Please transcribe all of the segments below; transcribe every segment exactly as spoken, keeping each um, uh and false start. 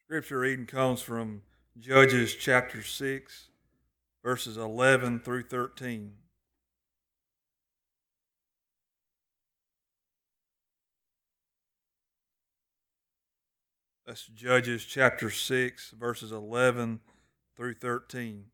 Scripture reading comes from Judges chapter six, verses eleven through thirteen. That's Judges chapter six, verses eleven through thirteen.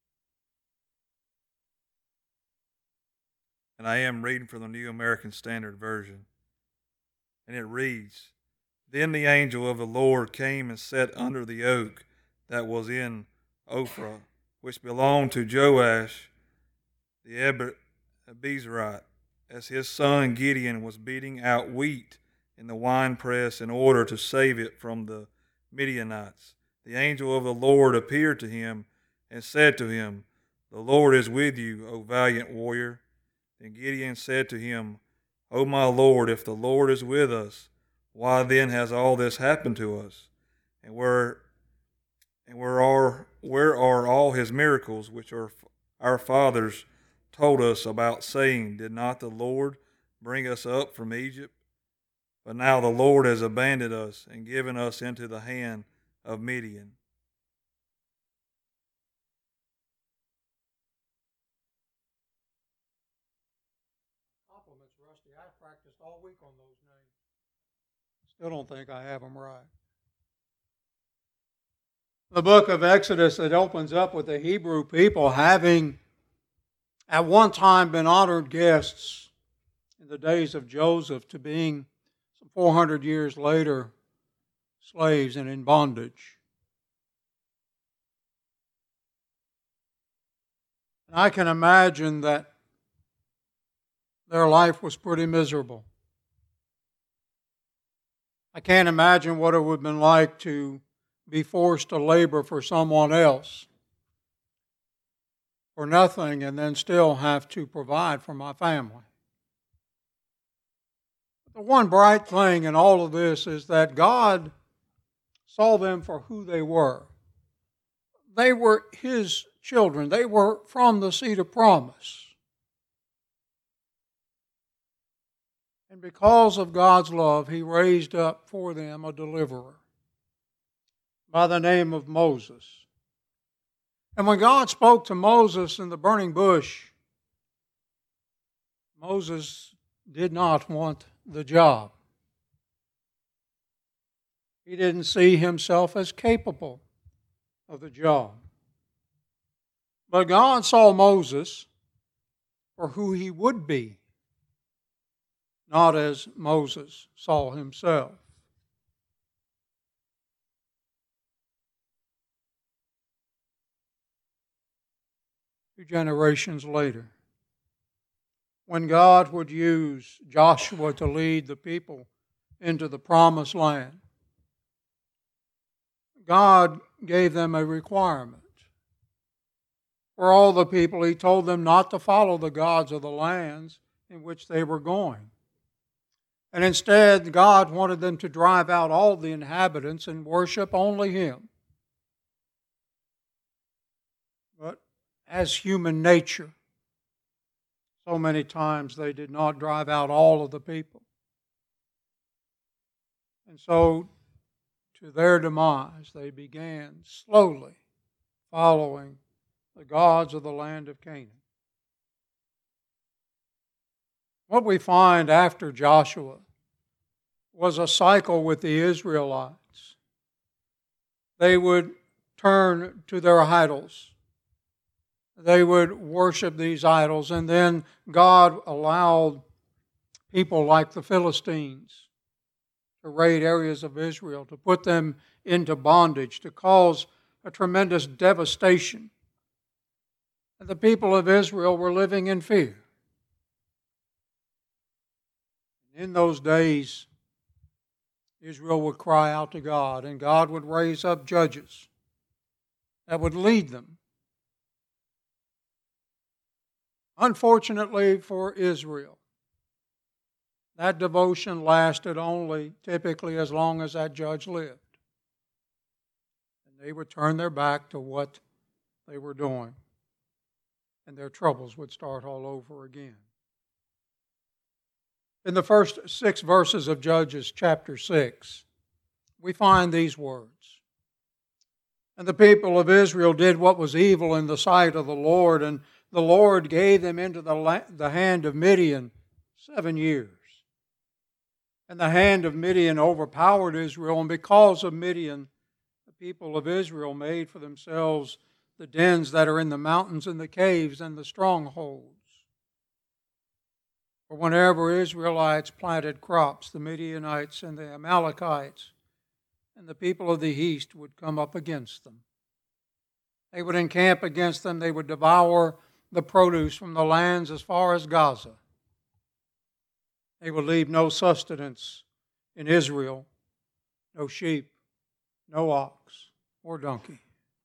And I am reading from the New American Standard Version. And it reads, Then the angel of the Lord came and sat under the oak that was in Ophrah, which belonged to Joash the Abiezrite, as his son Gideon was beating out wheat in the winepress in order to save it from the Midianites. The angel of the Lord appeared to him and said to him, The Lord is with you, O valiant warrior. Then Gideon said to him, O my Lord, if the Lord is with us, why then has all this happened to us? And where and where are where are all his miracles which are our fathers told us about, saying, Did not the Lord bring us up from Egypt? But now the Lord has abandoned us and given us into the hand of Midian. Compliments, Rusty. I practiced all week on those names. Still don't think I have them right. The book of Exodus, it opens up with the Hebrew people having at one time been honored guests in the days of Joseph to being some four hundred years later slaves and in bondage. And I can imagine that their life was pretty miserable. I can't imagine what it would have been like to be forced to labor for someone else for nothing and then still have to provide for my family. The one bright thing in all of this is that God saw them for who they were. They were His children. They were from the seed of promise. And because of God's love, He raised up for them a deliverer by the name of Moses. And when God spoke to Moses in the burning bush, Moses did not want the job. He didn't see himself as capable of the job. But God saw Moses for who he would be, not as Moses saw himself. Two generations later, when God would use Joshua to lead the people into the promised land, God gave them a requirement. For all the people, He told them not to follow the gods of the lands in which they were going. And instead, God wanted them to drive out all the inhabitants and worship only Him. But as human nature, so many times they did not drive out all of the people. And so, to their demise, they began slowly following the gods of the land of Canaan. What we find after Joshua was a cycle with the Israelites. They would turn to their idols. They would worship these idols, and then God allowed people like the Philistines to raid areas of Israel, to put them into bondage, to cause a tremendous devastation. And the people of Israel were living in fear. In those days, Israel would cry out to God, and God would raise up judges that would lead them. Unfortunately for Israel, that devotion lasted only typically as long as that judge lived. And they would turn their back to what they were doing, and their troubles would start all over again. In the first six verses of Judges chapter six, we find these words. And the people of Israel did what was evil in the sight of the Lord, and the Lord gave them into the, la- the hand of Midian seven years. And the hand of Midian overpowered Israel, and because of Midian, the people of Israel made for themselves the dens that are in the mountains and the caves and the strongholds. For whenever Israelites planted crops, the Midianites and the Amalekites and the people of the east would come up against them. They would encamp against them. They would devour the produce from the lands as far as Gaza. They would leave no sustenance in Israel, no sheep, no ox, or donkey.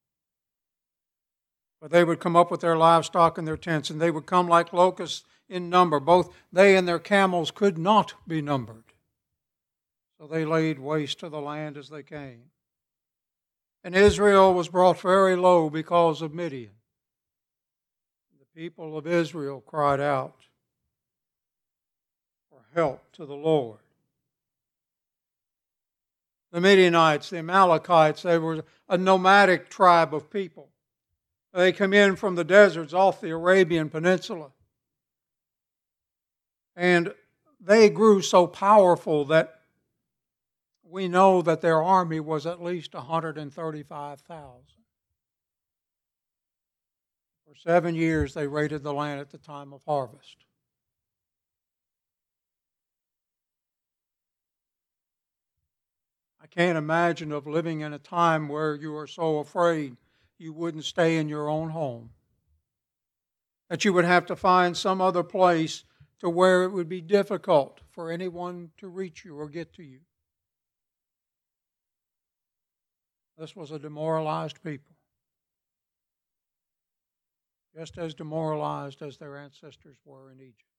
But they would come up with their livestock and their tents, and they would come like locusts in number. Both they and their camels could not be numbered. So they laid waste to the land as they came. And Israel was brought very low because of Midian. The people of Israel cried out for help to the Lord. The Midianites, the Amalekites, they were a nomadic tribe of people. They come in from the deserts off the Arabian Peninsula. And they grew so powerful that we know that their army was at least one hundred thirty-five thousand. For seven years they raided the land at the time of harvest. I can't imagine of living in a time where you are so afraid you wouldn't stay in your own home, that you would have to find some other place to where it would be difficult for anyone to reach you or get to you. This was a demoralized people, just as demoralized as their ancestors were in Egypt.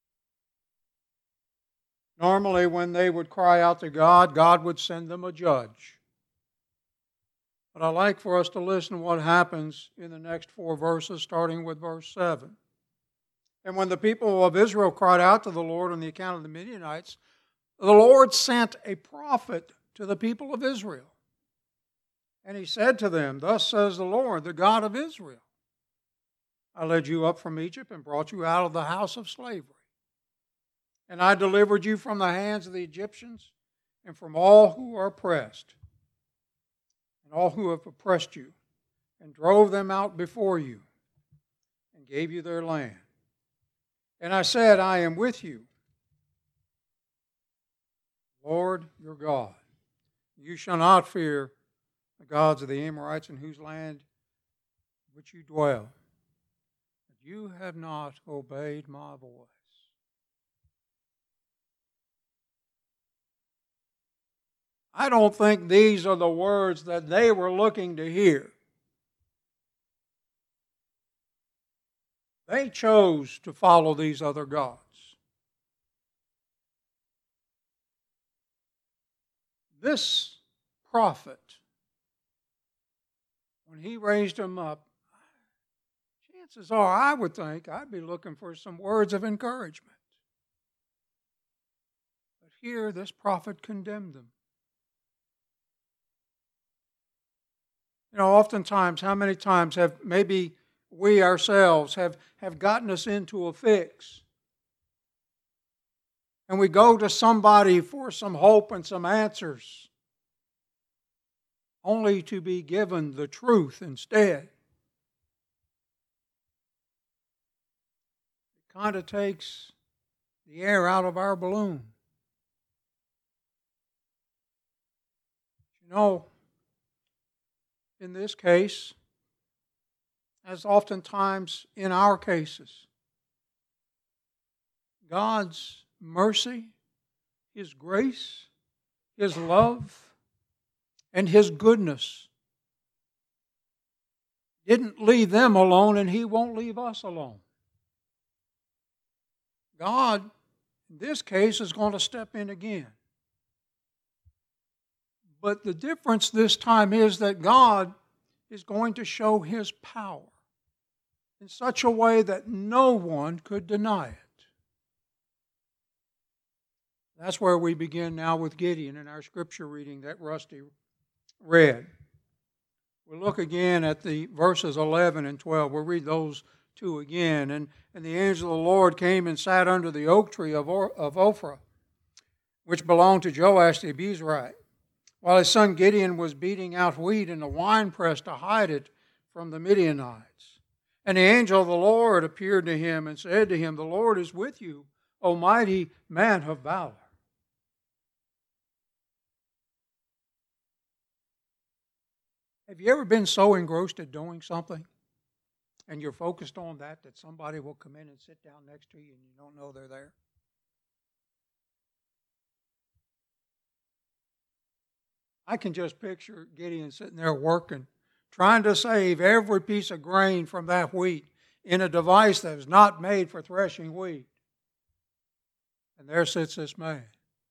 Normally, when they would cry out to God, God would send them a judge. But I'd like for us to listen to what happens in the next four verses, starting with verse seven. And when the people of Israel cried out to the Lord on the account of the Midianites, the Lord sent a prophet to the people of Israel. And he said to them, "Thus says the Lord, the God of Israel, I led you up from Egypt and brought you out of the house of slavery. And I delivered you from the hands of the Egyptians and from all who are oppressed, and all who have oppressed you, and drove them out before you, and gave you their land. And I said, I am with you, Lord your God. You shall not fear the gods of the Amorites in whose land which you dwell. But you have not obeyed my voice." I don't think these are the words that they were looking to hear. They chose to follow these other gods. This prophet, when he raised him up, chances are, I would think, I'd be looking for some words of encouragement. But here, this prophet condemned them. You know, oftentimes, how many times have maybe we ourselves have, have gotten us into a fix? And we go to somebody for some hope and some answers, only to be given the truth instead. It kind of takes the air out of our balloon. You know, in this case, as oftentimes in our cases, God's mercy, His grace, His love, and His goodness didn't leave them alone, and He won't leave us alone. God, in this case, is going to step in again. But the difference this time is that God is going to show His power in such a way that no one could deny it. That's where we begin now with Gideon in our scripture reading that Rusty read. We look again at the verses eleven and twelve. We'll read those two again. And, and the angel of the Lord came and sat under the oak tree of, or, of Ophrah, which belonged to Joash the Abiezrite, while his son Gideon was beating out wheat in a winepress to hide it from the Midianites. And the angel of the Lord appeared to him and said to him, "The Lord is with you, O mighty man of valor." Have you ever been so engrossed at doing something and you're focused on that that somebody will come in and sit down next to you and you don't know they're there? I can just picture Gideon sitting there working, trying to save every piece of grain from that wheat in a device that was not made for threshing wheat. And there sits this man.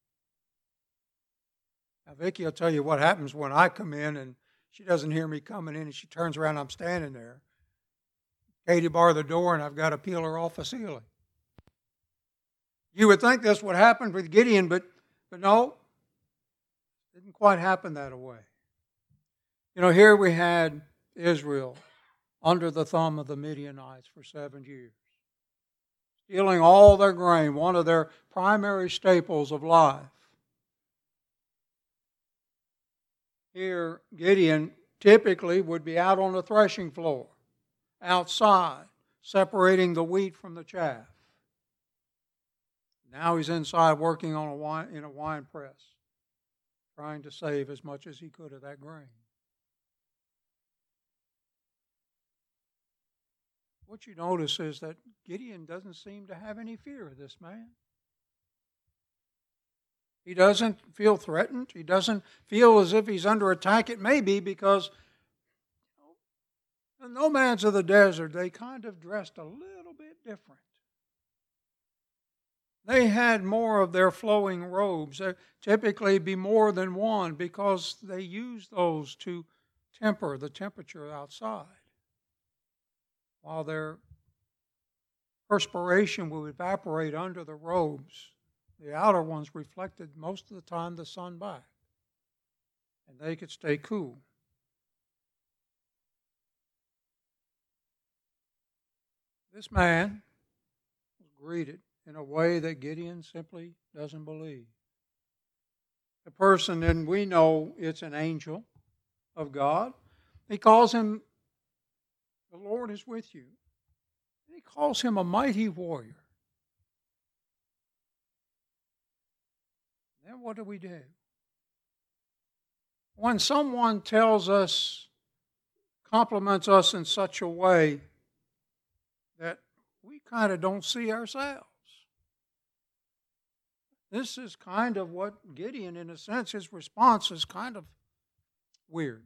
Now, Vicki will tell you what happens when I come in and she doesn't hear me coming in and she turns around and I'm standing there. Katie barred the door and I've got to peel her off the ceiling. You would think this would happen with Gideon, but, but no, it didn't quite happen that way. You know, here we had Israel under the thumb of the Midianites for seven years, stealing all their grain, one of their primary staples of life. Here, Gideon typically would be out on the threshing floor, outside, separating the wheat from the chaff. Now he's inside working on a wine, in a wine press, trying to save as much as he could of that grain. What you notice is that Gideon doesn't seem to have any fear of this man. He doesn't feel threatened. He doesn't feel as if he's under attack. It may be because the nomads of the desert, they kind of dressed a little bit different. They had more of their flowing robes. There typically be more than one because they used those to temper the temperature outside, while their perspiration would evaporate under the robes. The outer ones reflected most of the time the sun back, and they could stay cool. This man was greeted in a way that Gideon simply doesn't believe. The person, and we know it's an angel of God, he calls him, "The Lord is with you." And he calls him a mighty warrior. Then what do we do? When someone tells us, compliments us in such a way that we kind of don't see ourselves. This is kind of what Gideon, in a sense, his response is kind of weird.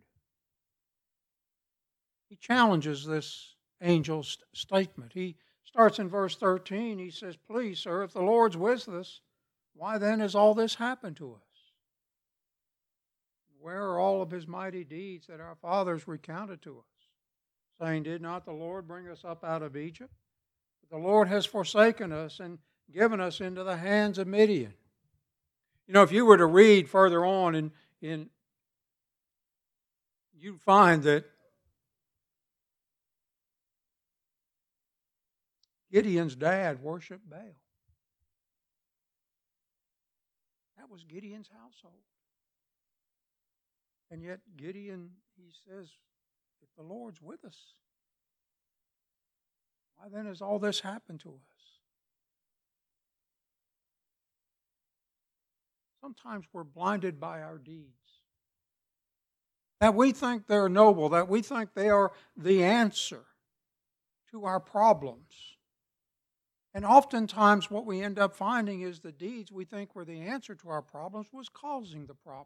He challenges this angel's statement. He starts in verse thirteen. He says, "Please, sir, if the Lord's with us, why then has all this happened to us? Where are all of his mighty deeds that our fathers recounted to us, saying, did not the Lord bring us up out of Egypt? But the Lord has forsaken us and given us into the hands of Midian." You know, if you were to read further on, in, in you'd find that Gideon's dad worshiped Baal. That was Gideon's household. And yet Gideon, he says, if the Lord's with us, why then has all this happened to us? Sometimes we're blinded by our deeds. That we think they're noble, that we think they are the answer to our problems. And oftentimes what we end up finding is the deeds we think were the answer to our problems was causing the problems.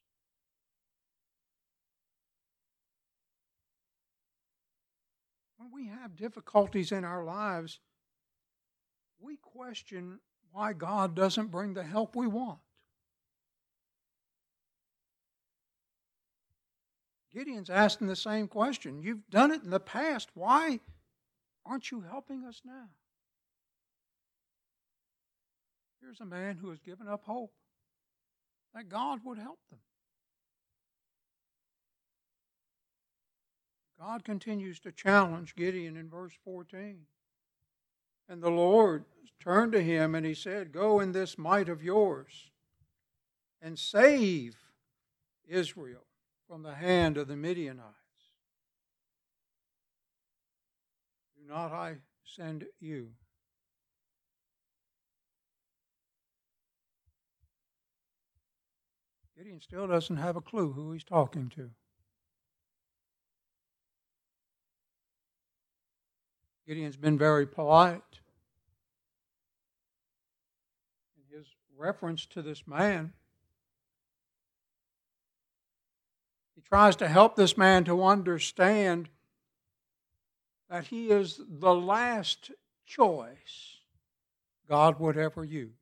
When we have difficulties in our lives, we question why God doesn't bring the help we want. Gideon's asking the same question. You've done it in the past. Why aren't you helping us now? Here's a man who has given up hope that God would help them. God continues to challenge Gideon in verse fourteen. And the Lord turned to him and he said, "Go in this might of yours and save Israel from the hand of the Midianites. Do not I send you?" Gideon still doesn't have a clue who he's talking to. Gideon's been very polite in his reference to this man. He tries to help this man to understand that he is the last choice God would ever use.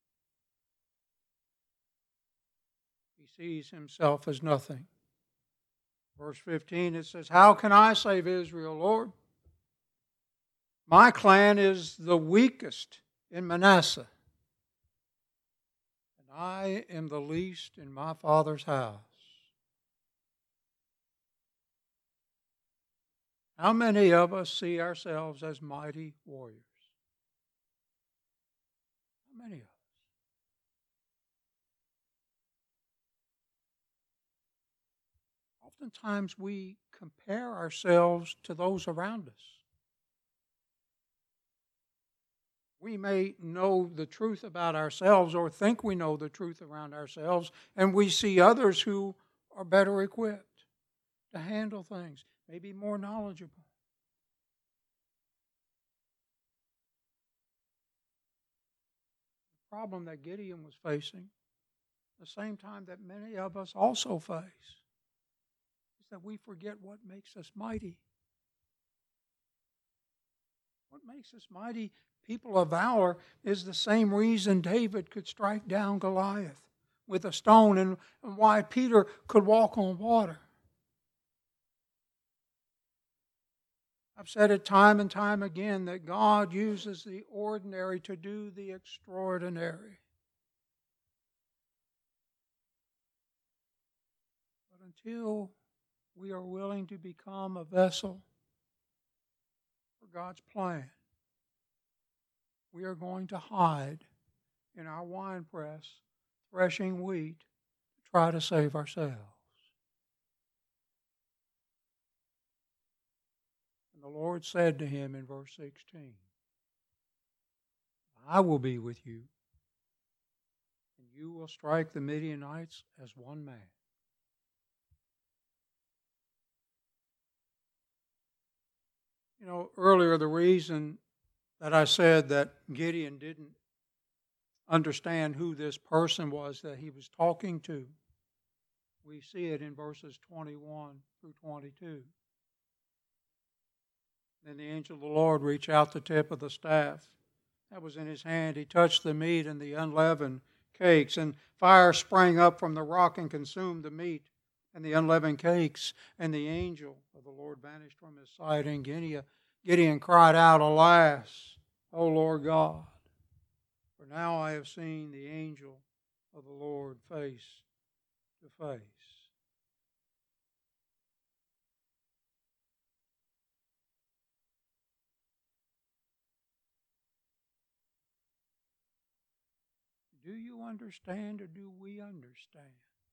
He sees himself as nothing. Verse fifteen, it says, "How can I save Israel, Lord? My clan is the weakest in Manasseh, and I am the least in my father's house." How many of us see ourselves as mighty warriors? How many of us? Oftentimes we compare ourselves to those around us. We may know the truth about ourselves or think we know the truth around ourselves, and we see others who are better equipped to handle things, maybe more knowledgeable. The problem that Gideon was facing, the same time that many of us also face, is that we forget what makes us mighty. What makes us mighty people of valor is the same reason David could strike down Goliath with a stone and why Peter could walk on water. I've said it time and time again that God uses the ordinary to do the extraordinary. But until we are willing to become a vessel for God's plan, we are going to hide in our winepress, threshing wheat, to try to save ourselves. And the Lord said to him in verse sixteen, "I will be with you, and you will strike the Midianites as one man." You know, earlier the reason that I said that Gideon didn't understand who this person was that he was talking to, we see it in verses twenty-one through twenty-two. Then the angel of the Lord reached out the tip of the staff that was in his hand. He touched the meat and the unleavened cakes, and fire sprang up from the rock and consumed the meat and the unleavened cakes. And the angel of the Lord vanished from his sight. And Gideon, Gideon cried out, "Alas, O Lord God, for now I have seen the angel of the Lord face to face." Do you understand, or do we understand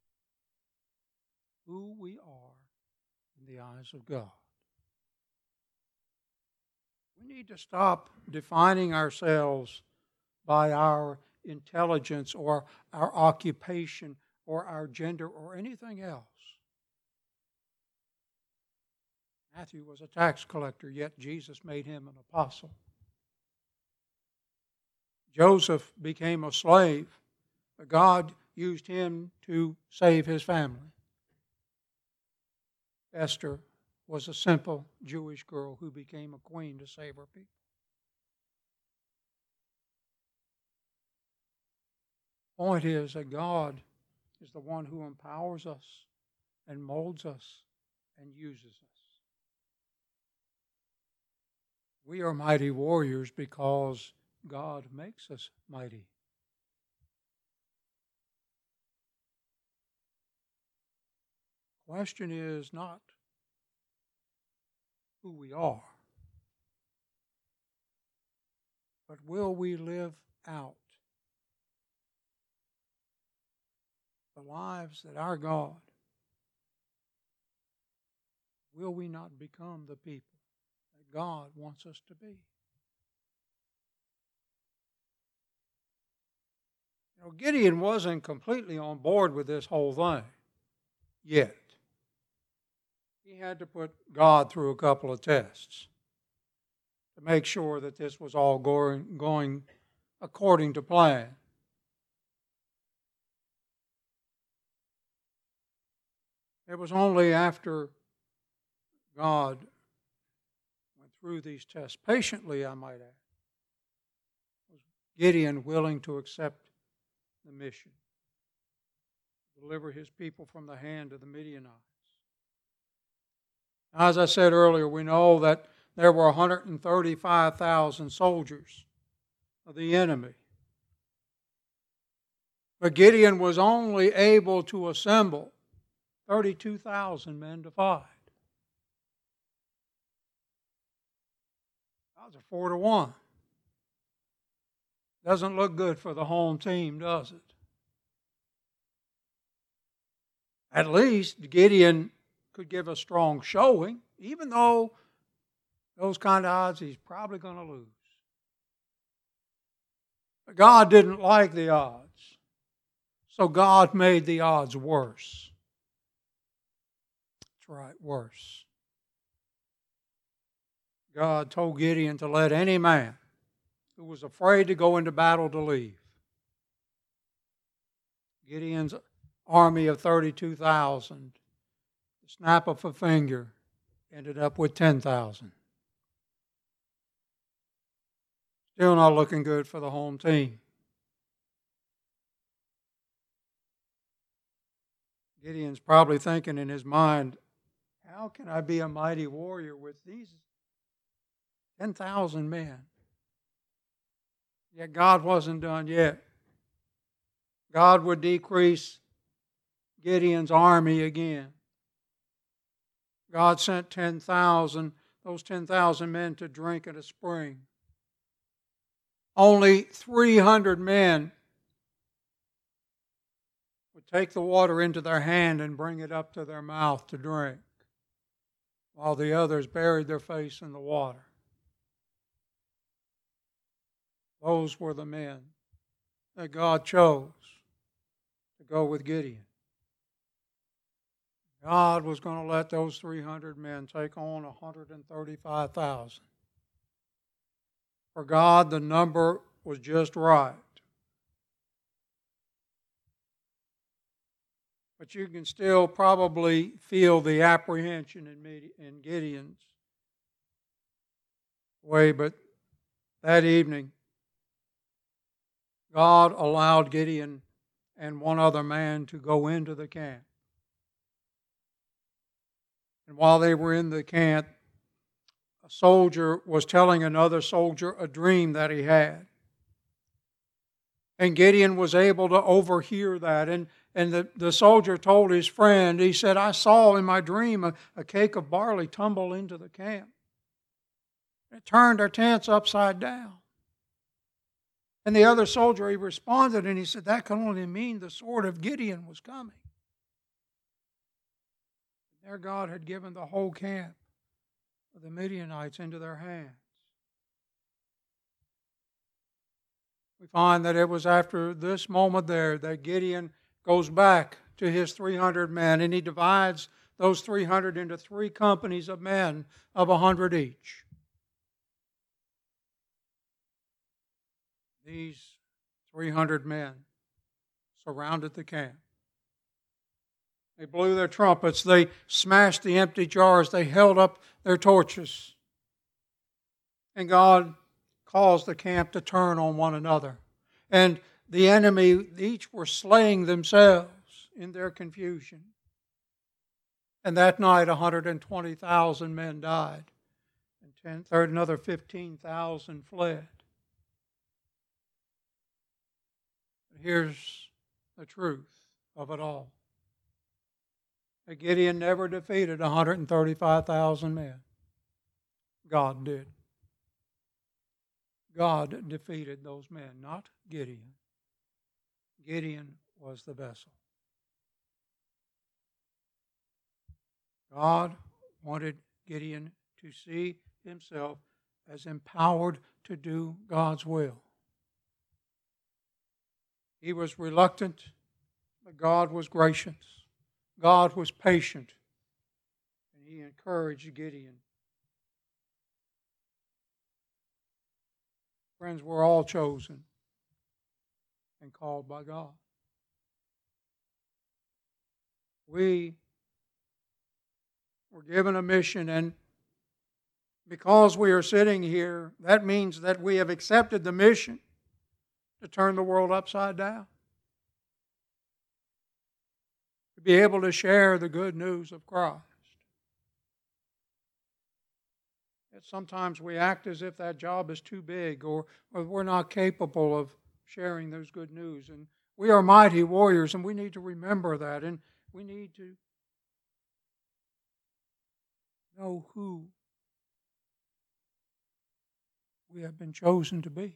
who we are in the eyes of God? We need to stop defining ourselves by our intelligence or our occupation or our gender or anything else. Matthew was a tax collector, yet Jesus made him an apostle. Joseph became a slave, but God used him to save his family. Esther was a simple Jewish girl who became a queen to save her people. Point is that God is the one who empowers us and molds us and uses us. We are mighty warriors because God makes us mighty. Question is not who we are. But will we live out the lives that our God, will we not become the people that God wants us to be? You know, Gideon wasn't completely on board with this whole thing yet. He had to put God through a couple of tests to make sure that this was all going, going according to plan. It was only after God went through these tests patiently, I might add, was Gideon willing to accept the mission, deliver his people from the hand of the Midianites. As I said earlier, we know that there were one hundred thirty-five thousand soldiers of the enemy. But Gideon was only able to assemble thirty-two thousand men to fight. That was a four to one. Doesn't look good for the home team, does it? At least Gideon could give a strong showing, even though those kind of odds he's probably going to lose. But God didn't like the odds, so God made the odds worse. That's right, worse. God told Gideon to let any man who was afraid to go into battle to leave. Gideon's army of thirty-two thousand, the snap of a finger, ended up with ten thousand. Still not looking good for the home team. Gideon's probably thinking in his mind, how can I be a mighty warrior with these ten thousand men? Yet God wasn't done yet. God would decrease Gideon's army again. God sent ten thousand, those ten thousand men to drink at a spring. Only three hundred men would take the water into their hand and bring it up to their mouth to drink, while the others buried their face in the water. Those were the men that God chose to go with Gideon. God was going to let those three hundred men take on one hundred thirty-five thousand. For God, the number was just right. But you can still probably feel the apprehension in Gideon's way. But that evening, God allowed Gideon and one other man to go into the camp. And while they were in the camp, a soldier was telling another soldier a dream that he had. And Gideon was able to overhear that. And, and the, the soldier told his friend, he said, I saw in my dream a, a cake of barley tumble into the camp. It turned our tents upside down. And the other soldier, he responded and he said, that can only mean the sword of Gideon was coming. There God had given the whole camp of the Midianites into their hands. We find that it was after this moment there that Gideon goes back to his three hundred men, and he divides those three hundred into three companies of men of one hundred each. These three hundred men surrounded the camp. They blew their trumpets. They smashed the empty jars. They held up their torches. And God caused the camp to turn on one another. And the enemy, each were slaying themselves in their confusion. And that night, one hundred twenty thousand men died. And ten, third, another fifteen thousand fled. Here's the truth of it all. Gideon never defeated one hundred thirty-five thousand men. God did. God defeated those men, not Gideon. Gideon was the vessel. God wanted Gideon to see himself as empowered to do God's will. He was reluctant, but God was gracious. God was patient, and he encouraged Gideon. Friends, we're all chosen and called by God. We were given a mission, and because we are sitting here, that means that we have accepted the mission to turn the world upside down. To be able to share the good news of Christ. Yet sometimes we act as if that job is too big, or, or we're not capable of sharing those good news. And we are mighty warriors, and we need to remember that. And we need to know who we have been chosen to be.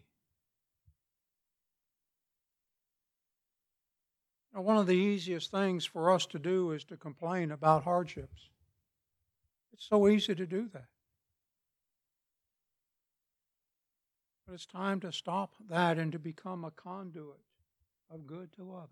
Now, one of the easiest things for us to do is to complain about hardships. It's so easy to do that. But it's time to stop that and to become a conduit of good to others.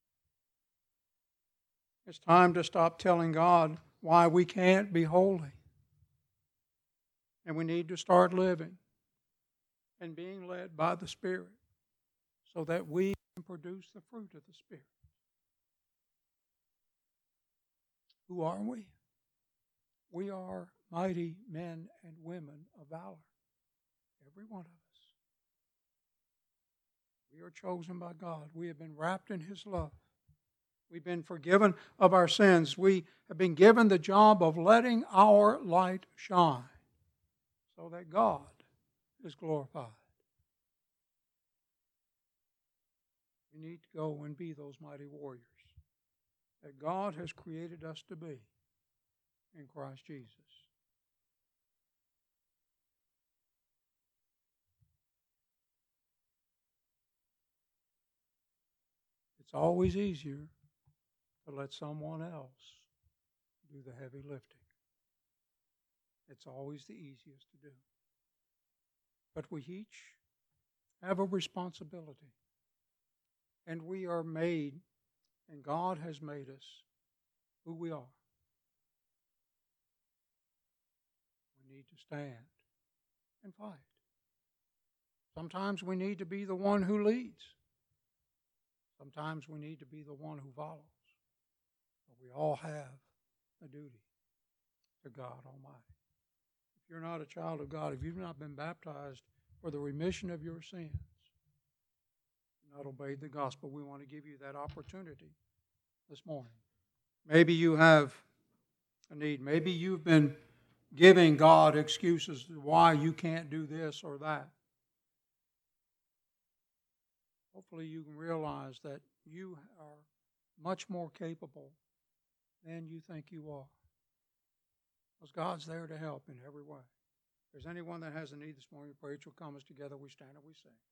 It's time to stop telling God why we can't be holy. And we need to start living and being led by the Spirit so that we can produce the fruit of the Spirit. Who are we? We are mighty men and women of valor. Every one of us. We are chosen by God. We have been wrapped in His love. We've been forgiven of our sins. We have been given the job of letting our light shine so that God is glorified. We need to go and be those mighty warriors that God has created us to be in Christ Jesus. It's always easier to let someone else do the heavy lifting. It's always the easiest to do. But we each have a responsibility. And we are made, and God has made us who we are. We need to stand and fight. Sometimes we need to be the one who leads. Sometimes we need to be the one who follows. But we all have a duty to God Almighty. If you're not a child of God, if you've not been baptized for the remission of your sins, not obeyed the gospel, we want to give you that opportunity this morning. Maybe you have a need. Maybe you've been giving God excuses why you can't do this or that. Hopefully you can realize that you are much more capable than you think you are. Because God's there to help in every way. If there's anyone that has a need this morning, pray it will come as together we stand and we sing.